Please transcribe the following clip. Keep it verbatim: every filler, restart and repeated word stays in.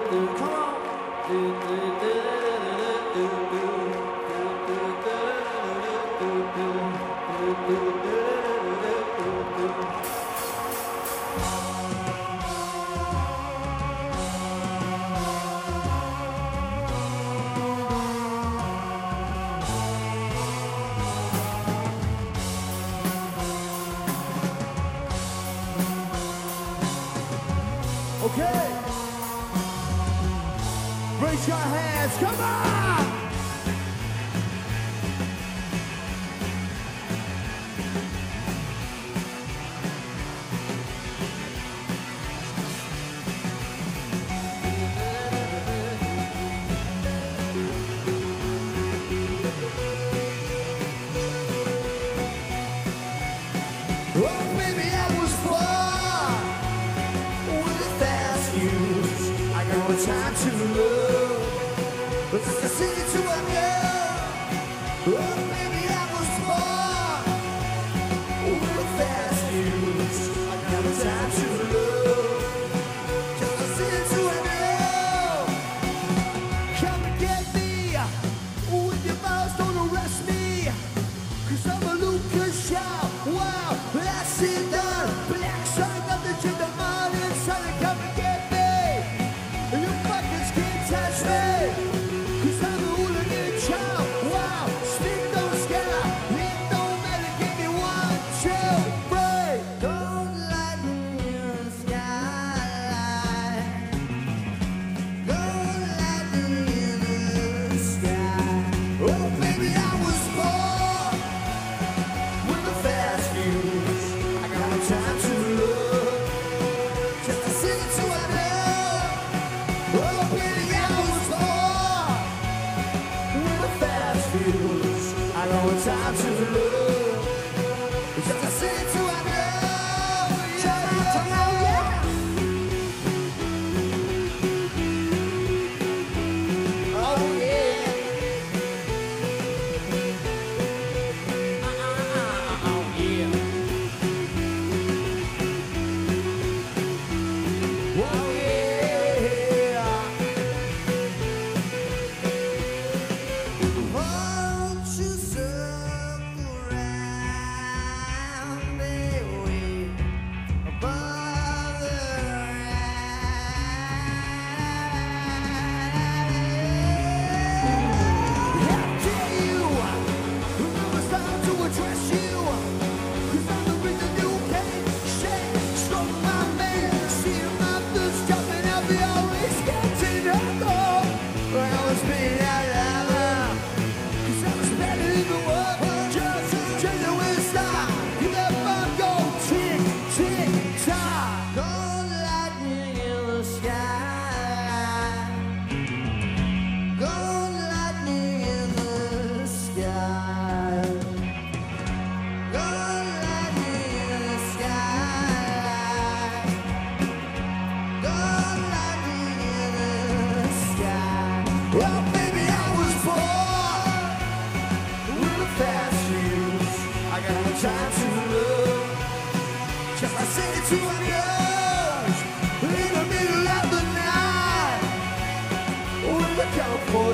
Okay. Raise your hands, come on! Oh, baby, I was born with a fast fuse. I got no time to love, but I can sing it to a girl. Oh, baby, I was born with a fast fuse. I got no time to love, just to sing it to a girl. Come and get me with your mouth, don't arrest me, 'cause I'm a Lucas Shaw. Wow, that's it done. Black sun, nothing to the morning sun. Come and get me. You fuckers can't touch me, 'cause I'm a hooligan child. Wow, speak no sky. It don't matter, give me one, two, three. Don't let me in the skyline. Don't let me in the sky. Oh, baby, I was born with a fast fuse. I got no time to look, just to sing it to a girl. Oh, baby, I was born with a fast fuse. I got no time to look, just to sing it to a girl. Yeah, yeah, yeah. Oh, yeah. Oh, yeah. Oh, yeah. Won't you circle round me way above the How dare you? Remember, it's time to address you, 'cause I'm the reason you can't shake. Stroke my man, see my boots jumping up, they always getting up. I was being out loud, 'cause I was better in the world. Just genuine style. You let my go tick, tick, tock. Don't let me in the sky. Don't let me in the sky. Don't let me in the sky. Don't let me in the sky. Oh, baby, I was born with a fast fuse. I got no time to look, just I sing it to my girls in the middle of the night with a California.